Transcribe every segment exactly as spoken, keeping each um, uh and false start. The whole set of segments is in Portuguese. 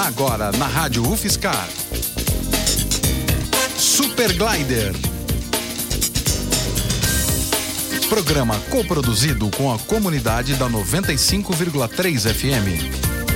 Agora na Rádio UFSCar. Super Glider. Programa coproduzido com a comunidade da noventa e cinco vírgula três F M.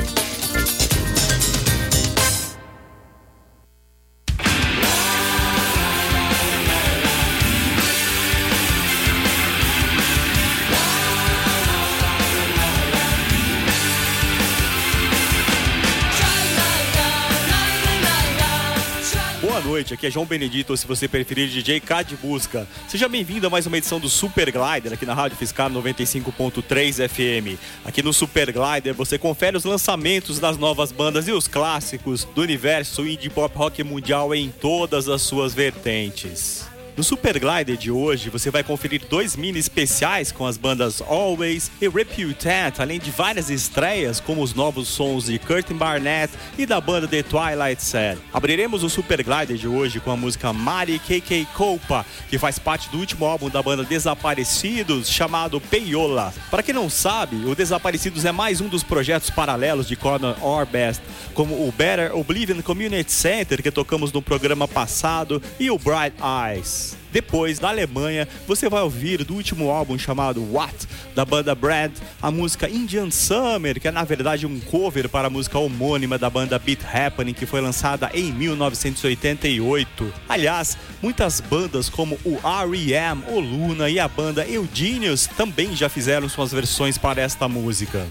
Boa noite, aqui é João Benedito, ou se você preferir, D J K de Busca. Seja bem-vindo a mais uma edição do Super Glider, aqui na Rádio UFSCar noventa e cinco ponto três F M. Aqui no Super Glider você confere os lançamentos das novas bandas e os clássicos do universo indie pop rock mundial em todas as suas vertentes. No Super Glider de hoje, você vai conferir dois mini especiais com as bandas Always e Reputate, além de várias estreias, como os novos sons de Curtin Barnett e da banda The Twilight Sad. Abriremos o Super Glider de hoje com a música Mari K K Culpa, que faz parte do último álbum da banda Desaparecidos, chamado Peyola. Para quem não sabe, o Desaparecidos é mais um dos projetos paralelos de Conor Orbest, como o Better Oblivion Community Center, que tocamos no programa passado, e o Bright Eyes. Depois, da Alemanha, você vai ouvir do último álbum chamado What, da banda Brand, a música Indian Summer, que é na verdade um cover para a música homônima da banda Beat Happening, que foi lançada em mil novecentos e oitenta e oito. Aliás, muitas bandas como o R E M, o Luna e a banda Eugenius também já fizeram suas versões para esta música.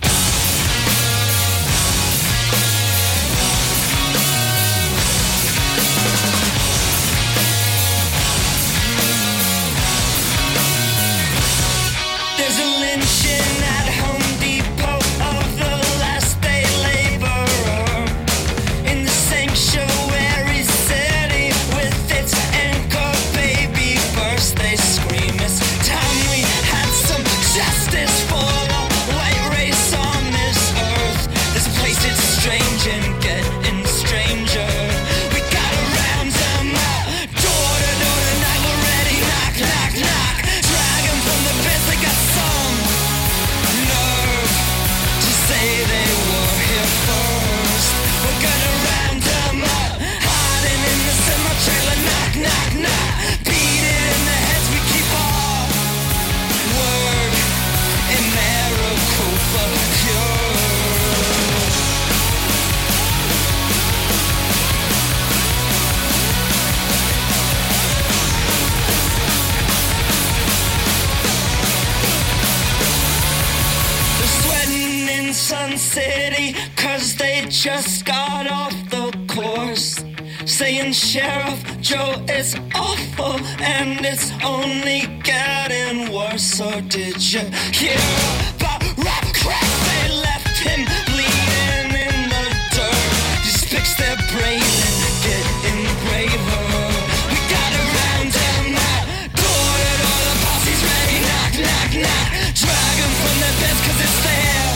City, cause they just got off the course, saying Sheriff Joe is awful and it's only getting worse. Or did you hear about rap crack? They left him bleeding in the dirt. Just fix their brain and get engraver. We gotta round them out, door to door, the posse's ready. Knock, knock, knock, drag them from their beds cause it's their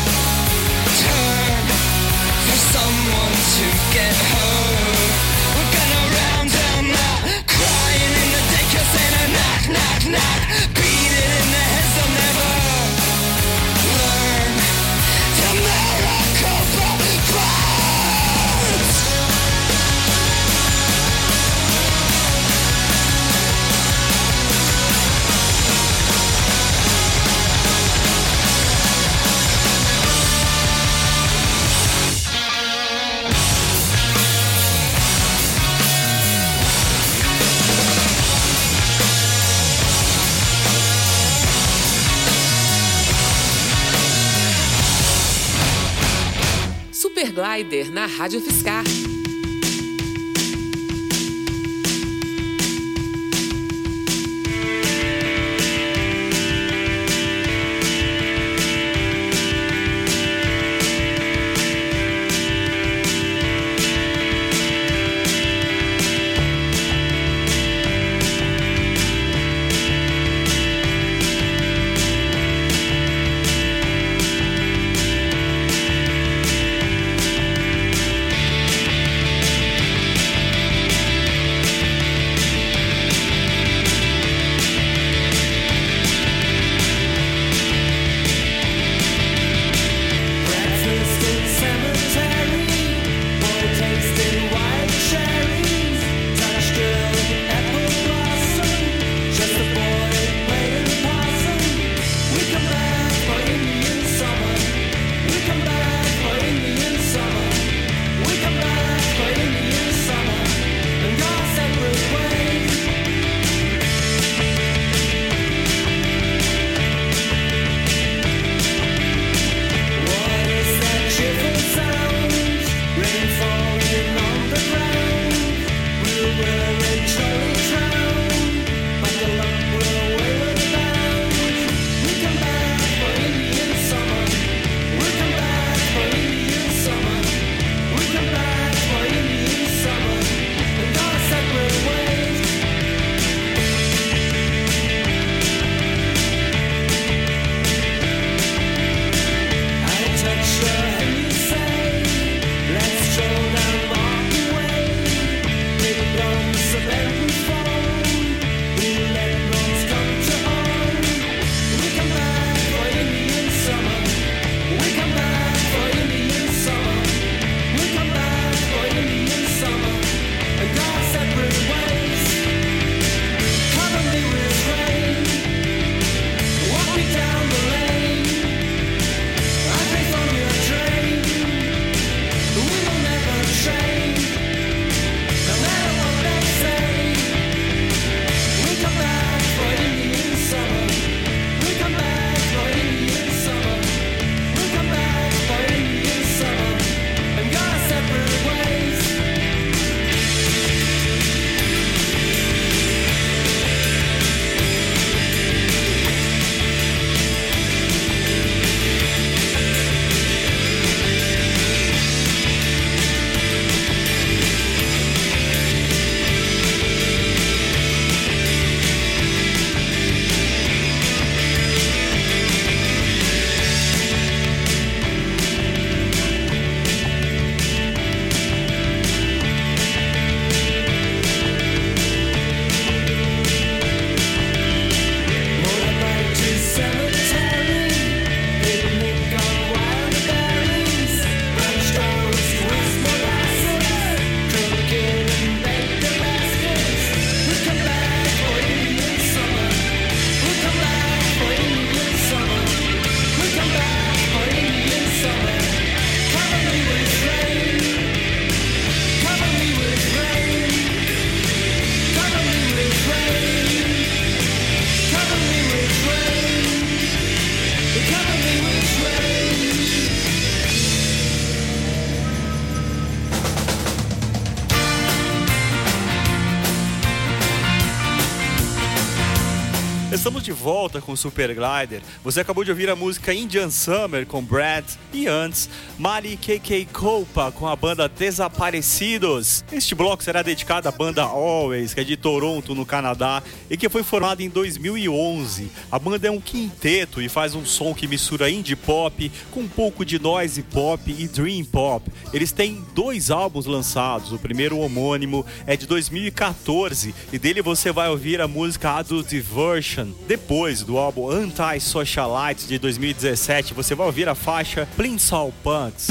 turn for someone to get hurt. We're gonna round them out, crying in the daycare center. Knock, knock, knock, beat it in the heads, they'll never learn. The Maricopa burns. Super Glider na Rádio UFSCar. Estamos de volta com o Super Glider. Você acabou de ouvir a música Indian Summer com Brad e antes Mari K K Copa com a banda Desaparecidos. Este bloco será dedicado à banda Always, que é de Toronto, no Canadá, e que foi formada em dois mil e onze. A banda é um quinteto e faz um som que mistura indie pop com um pouco de noise pop e dream pop. Eles têm dois álbuns lançados. O primeiro, homônimo, é de dois mil e quatorze e dele você vai ouvir a música Adult Diversion. Depois do álbum Anti-Socialite de dois mil e dezessete, você vai ouvir a faixa Plimsoll Pants.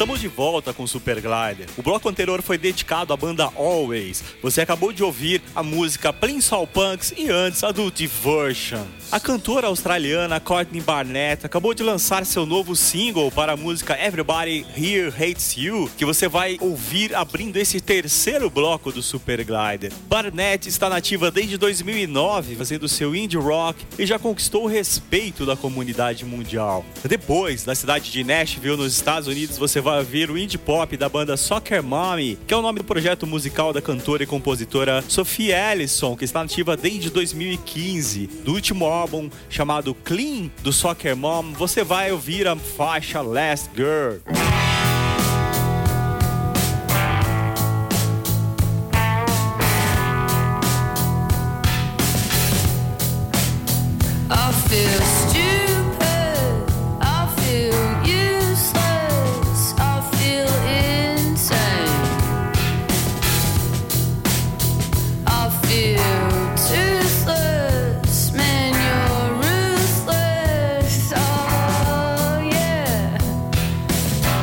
Estamos de volta com o Super Glider. O bloco anterior foi dedicado à banda Always. Você acabou de ouvir a música Prince of Punks e antes a do Diversion. A cantora australiana Courtney Barnett acabou de lançar seu novo single para a música Everybody Here Hates You, que você vai ouvir abrindo esse terceiro bloco do Super Glider. Barnett está nativa desde dois mil e nove, fazendo seu indie rock e já conquistou o respeito da comunidade mundial. Depois, da cidade de Nashville, nos Estados Unidos, você vai ouvir o indie pop da banda Soccer Mommy, que é o nome do projeto musical da cantora e compositora Sophie Ellison, que está nativa desde dois mil e quinze. Do último álbum, chamado Clean, do Soccer Mom, você vai ouvir a faixa Last Girl. I feel stupid, I feel useless, I feel insane, I feel toothless, man you're ruthless, oh yeah.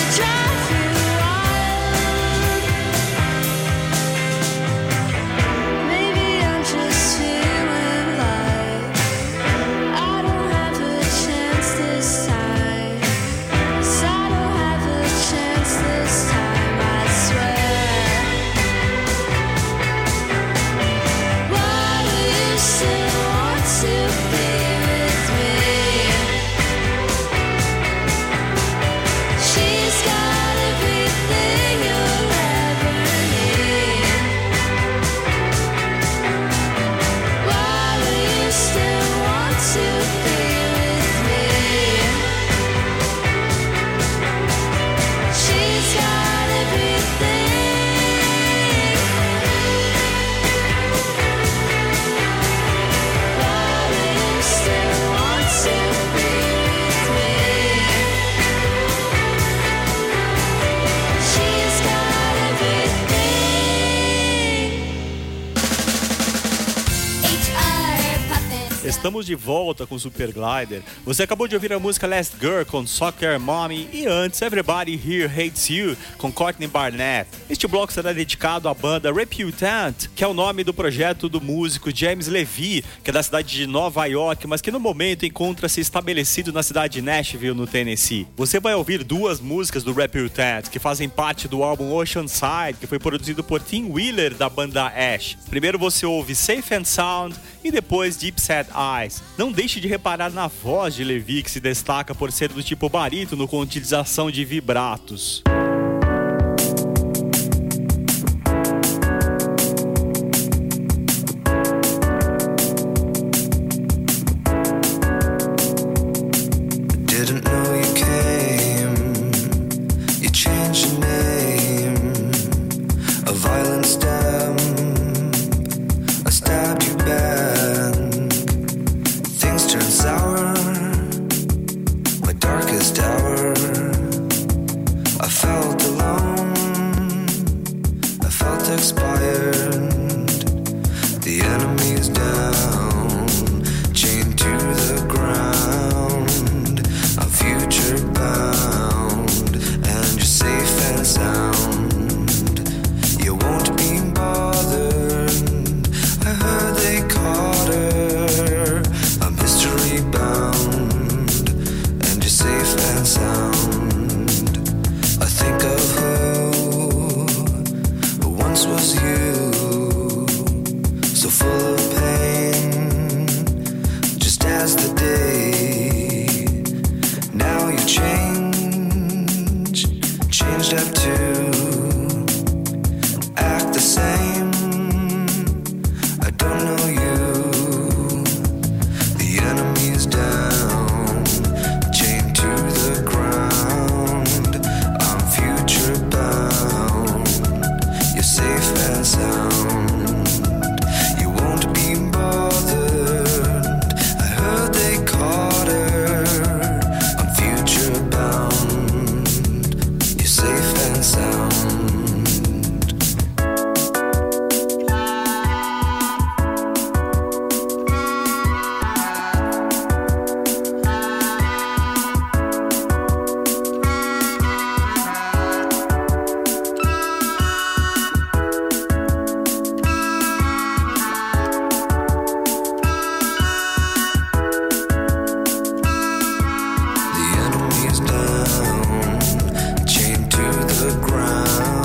Estamos de volta com o Super Glider. Você acabou de ouvir a música Last Girl com Soccer Mommy e antes Everybody Here Hates You com Courtney Barnett. Este bloco será dedicado à banda Reputant, que é o nome do projeto do músico James Levy, que é da cidade de Nova York, mas que no momento encontra-se estabelecido na cidade de Nashville, no Tennessee. Você vai ouvir duas músicas do Reputant, que fazem parte do álbum Oceanside, que foi produzido por Tim Wheeler, da banda Ash. Primeiro você ouve Safe and Sound e depois Deep Set Eyes. Não deixe de reparar na voz de Levy, que se destaca por ser do tipo barítono com utilização de vibratos. Ground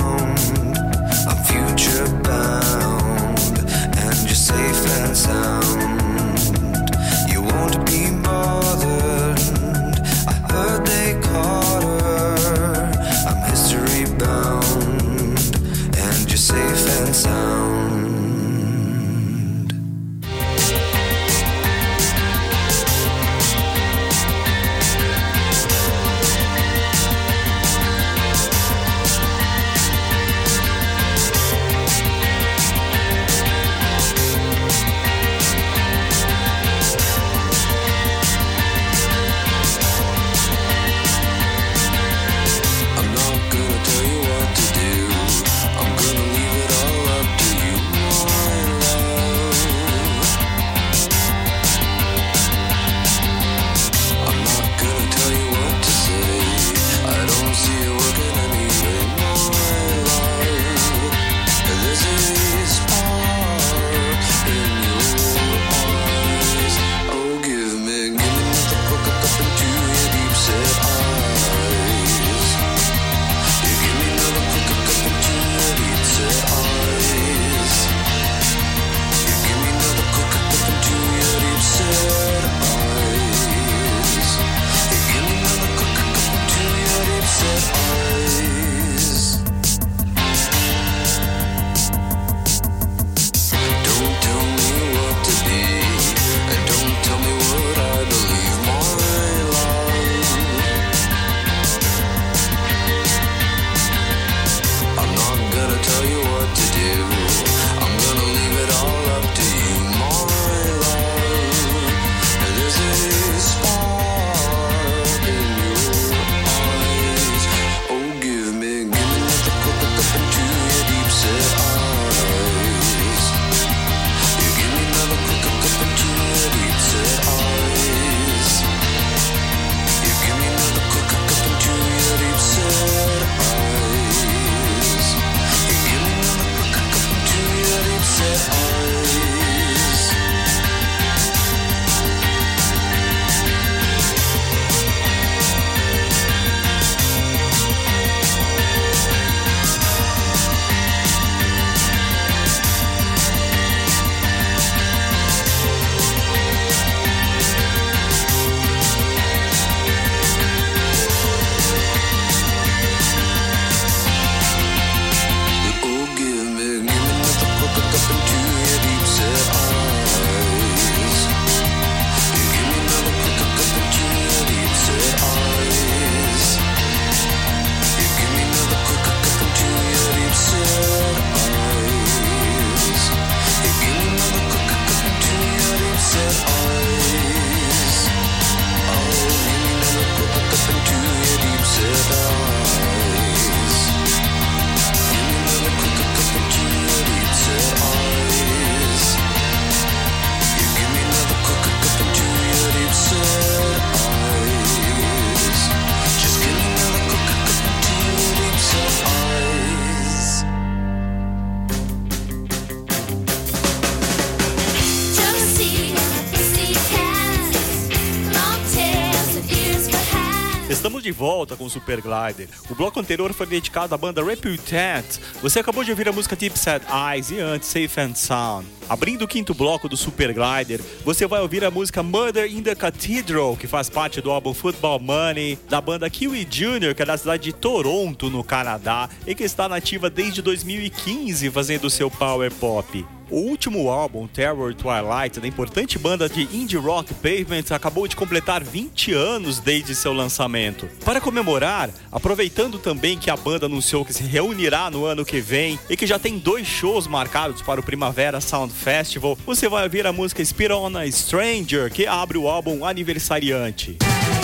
Estamos de volta com o Super Glider. O bloco anterior foi dedicado à banda Reputant. Você acabou de ouvir a música Deep Set Eyes e antes Safe and Sound. Abrindo o quinto bloco do Super Glider, você vai ouvir a música Murder in the Cathedral, que faz parte do álbum Football Money, da banda Kiwi Junior, que é da cidade de Toronto, no Canadá, e que está nativa desde dois mil e quinze, fazendo seu power pop. O último álbum, Terror Twilight, da importante banda de indie rock Pavement, acabou de completar vinte anos desde seu lançamento. Para comemorar, aproveitando também que a banda anunciou que se reunirá no ano que vem e que já tem dois shows marcados para o Primavera Sound Festival, você vai ouvir a música Spit on a Stranger, que abre o álbum Aniversariante.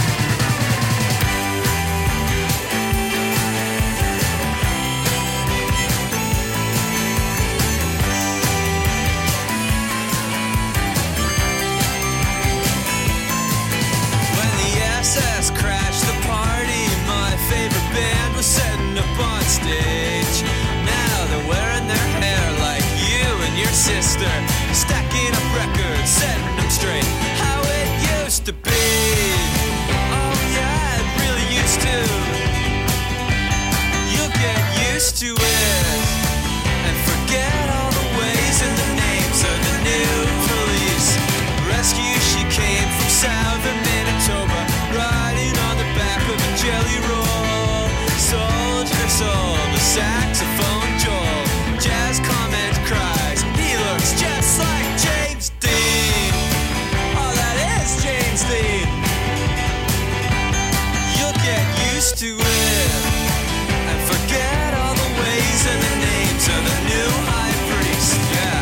Sister, stacking up records, setting them straight. How it used to be. Oh yeah, it really used to. You'll get used to it and forget all the ways and the names of the new police. Rescue, she came from southern Manitoba, riding on the back of a jelly roll. Sold her soul, the saxophone Joel. Jazz comment cries. Looks just like James Dean. Oh, that is James Dean. You'll get used to it and forget all the ways and the names of the new high priest. Yeah.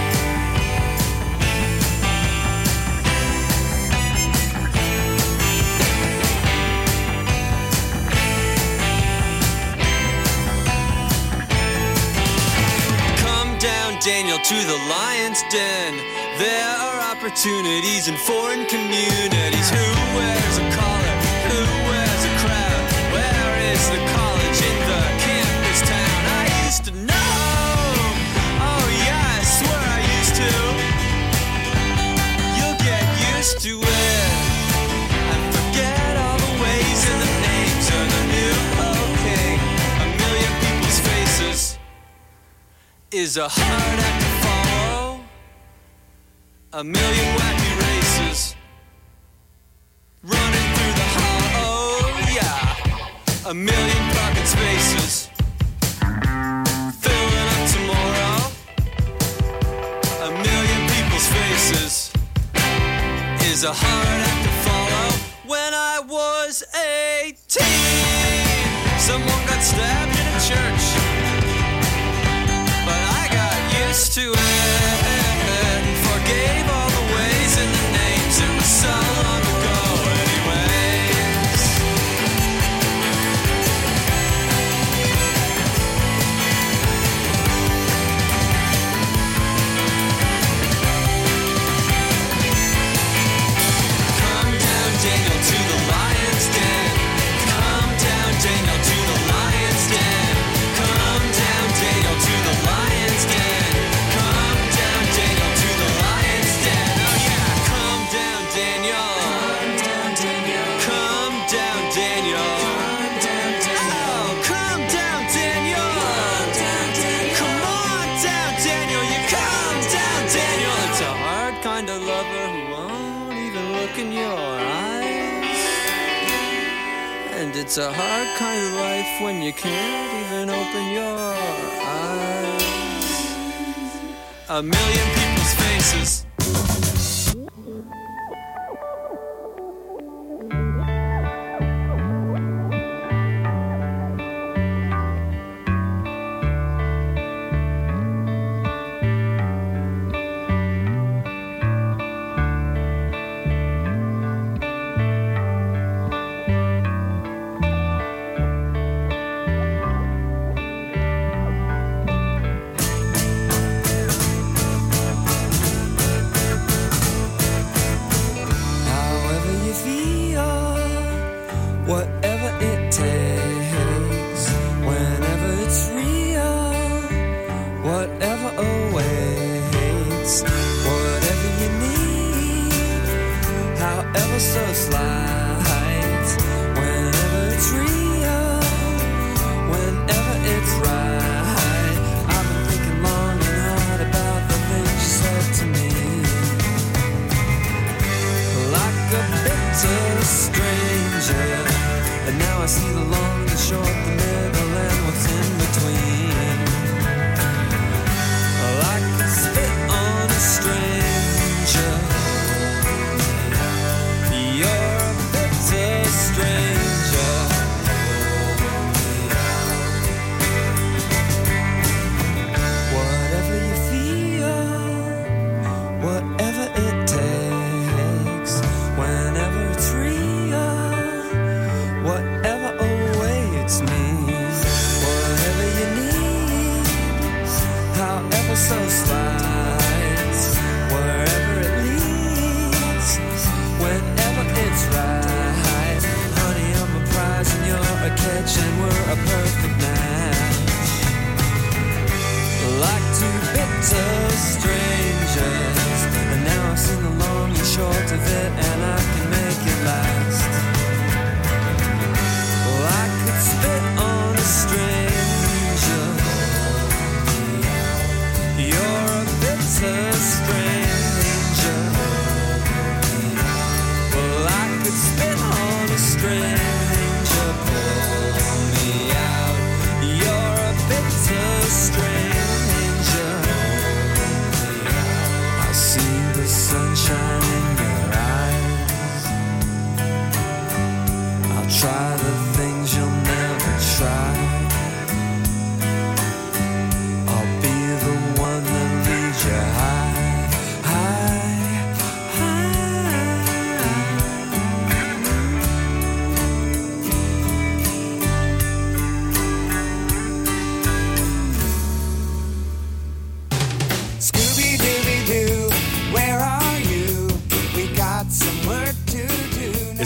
Daniel to the lion's den. There are opportunities in foreign communities. Who wears a collar? Who wears a crown? Where is the college in the campus town? I used to know. Oh yeah, I swear I used to. You'll get used to it and forget all the ways and the names of the new okay. A million people's faces is a hard act to follow. A million wacky races running through the hollow, yeah. A million parking spaces filling up tomorrow. A million people's faces is a hard act to follow. When I was eighteen, someone got stabbed in a church, used to it and forgave all the ways and the names. It was so long ago anyways. Come down, Daniel, to the lion's den. Come down, Daniel, to the lion's den. Come down, Daniel, to the lion's den. It's a hard kind of life when you can't even open your eyes. A million people's faces.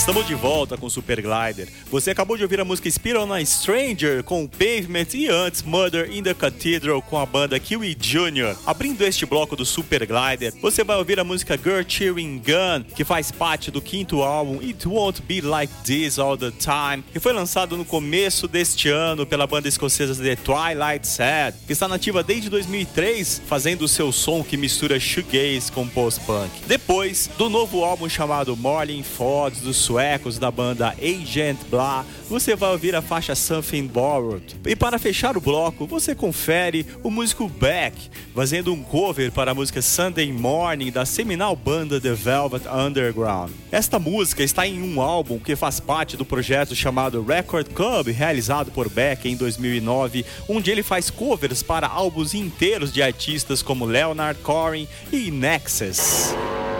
Estamos de volta com o Super Glider. Você acabou de ouvir a música Spirit on a Stranger com o Pavement e antes Murder in the Cathedral com a banda Kiwi Junior Abrindo este bloco do Super Glider, você vai ouvir a música Girl Cheering Gun, que faz parte do quinto álbum It Won't Be Like This All the Time, que foi lançado no começo deste ano pela banda escocesa The Twilight Sad, que está nativa desde dois mil e três, fazendo o seu som que mistura shoegaze com post-punk. Depois do novo álbum chamado Morning Fogs dos suecos da banda Agent Blah, você vai ouvir a faixa Something Borrowed. E para fechar o bloco, você confere o músico Beck fazendo um cover para a música Sunday Morning da seminal banda The Velvet Underground. Esta música está em um álbum que faz parte do projeto chamado Record Club, realizado por Beck em dois mil e nove, onde ele faz covers para álbuns inteiros de artistas como Leonard Cohen e Nexus.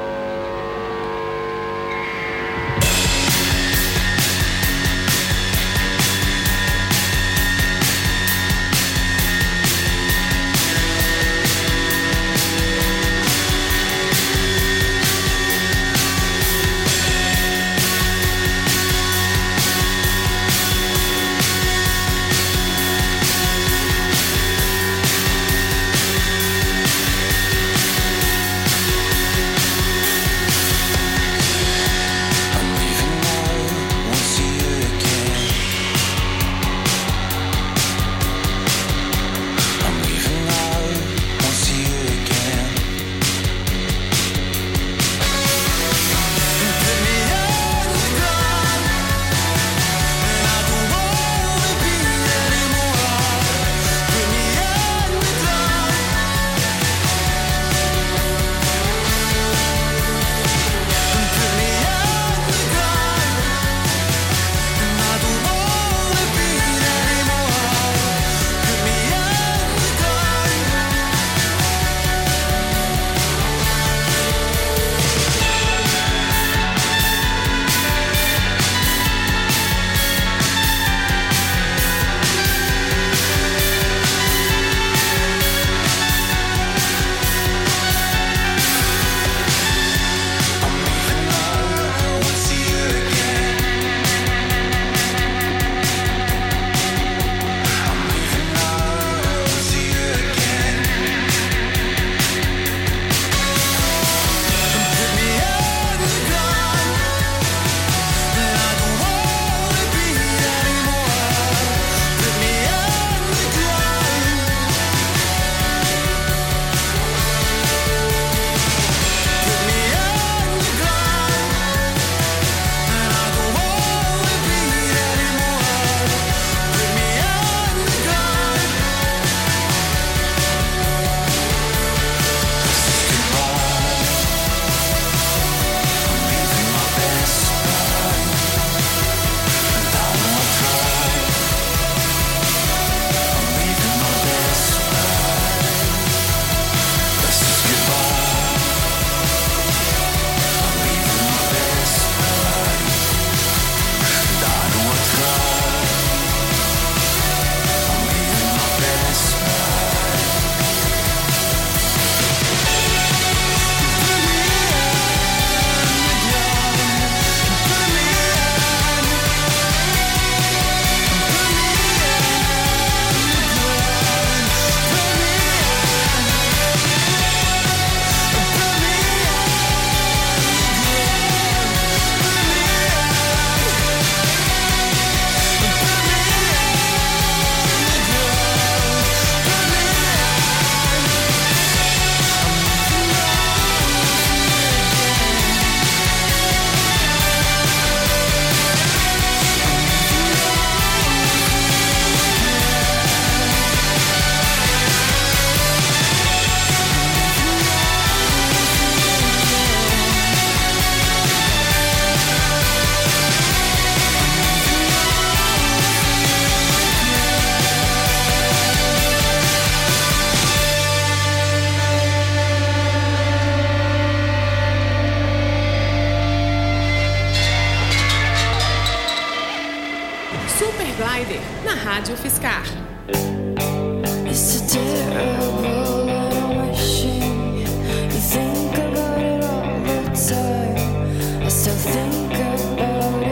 Glider, na Rádio Fiscar. It's a terrible wishing. You think about it all the time. I still think about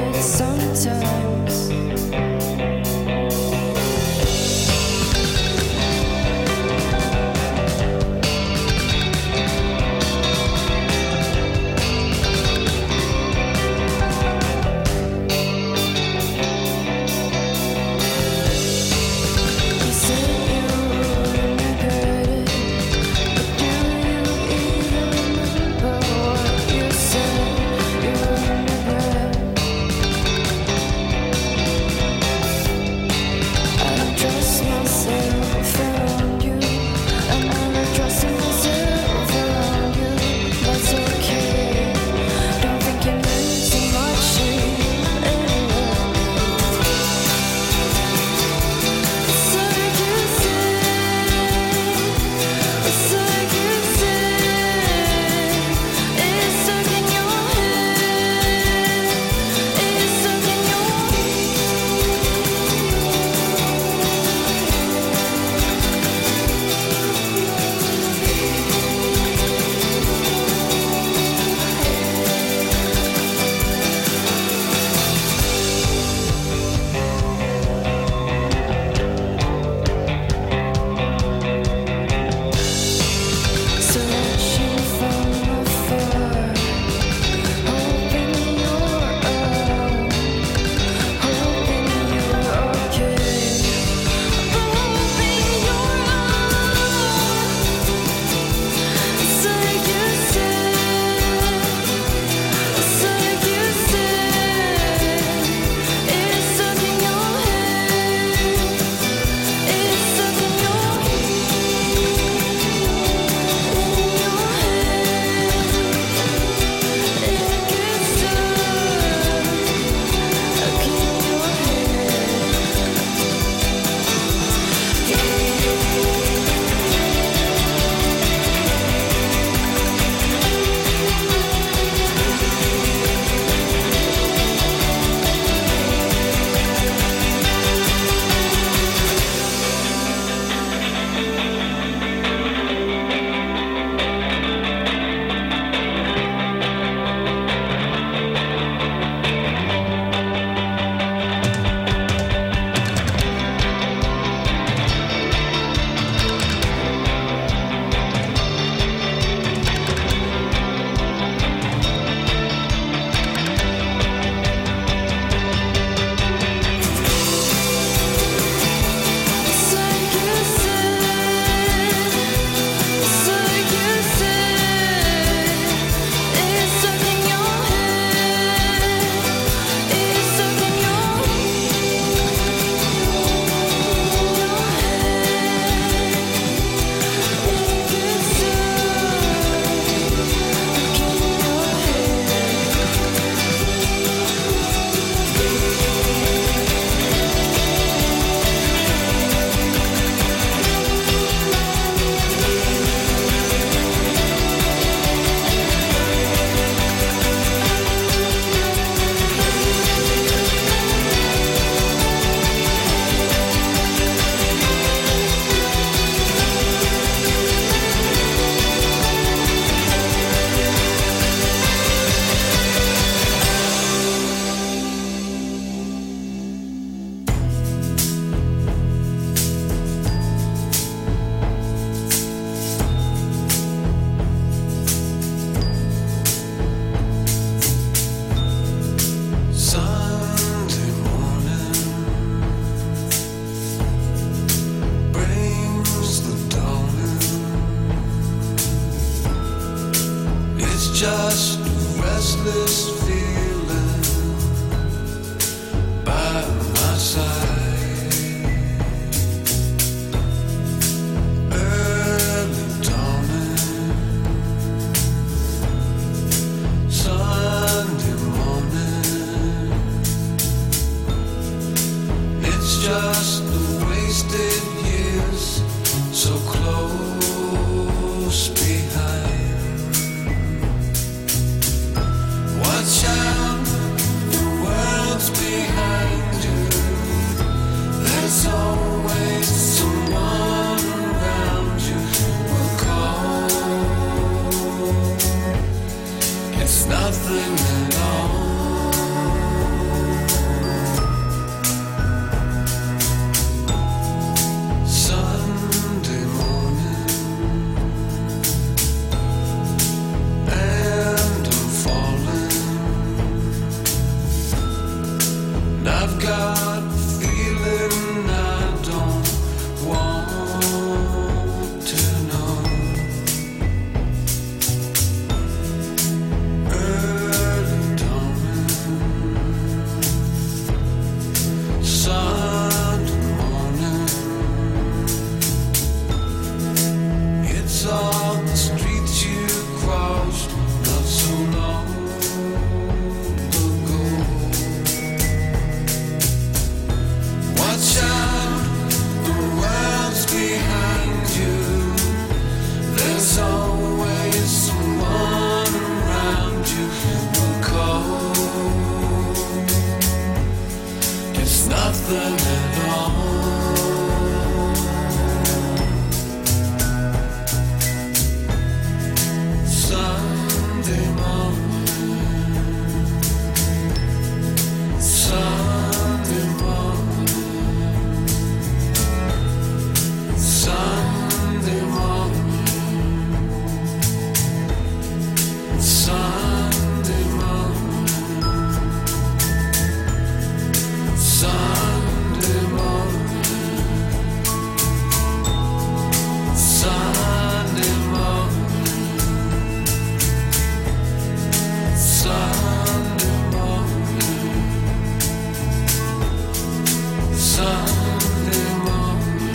this feeling by my side. Early dawning, Sunday morning. It's just the wasted years so close behind. Watch out, the world's behind you. There's always someone around you who will call. It's nothing at all. Sunday morning, and I'm falling. And I've got a feeling I don't want to know. Early dawning, Sunday morning. It's on the streets you crossed not so long ago. Watch out, the world's behind you. There's always someone around you who will call. It's nothing at all. Sunday morning, Sunday morning, Sunday morning, Sunday morning, Sunday morning, Sunday morning. Sunday morning, Sunday morning.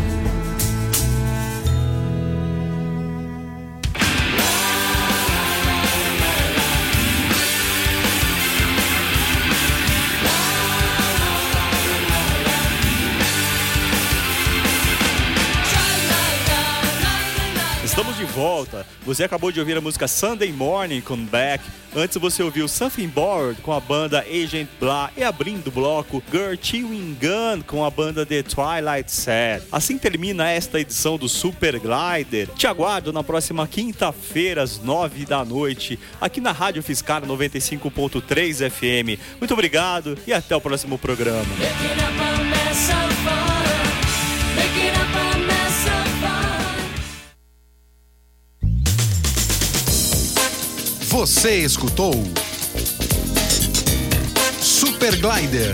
Estamos de volta. Você acabou de ouvir a música Sunday Morning com Beck. Antes você ouviu Something Bored com a banda Agent Blah. E abrindo o bloco, Girl Chewing Gun com a banda The Twilight Sad. Assim termina esta edição do Super Glider. Te aguardo na próxima quinta-feira às nove da noite aqui na Rádio Fiscar noventa e cinco ponto três F M. Muito obrigado e até o próximo programa. Você escutou Super Glider,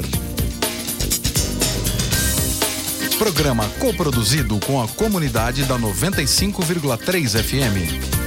programa coproduzido com a comunidade da noventa e cinco vírgula três F M.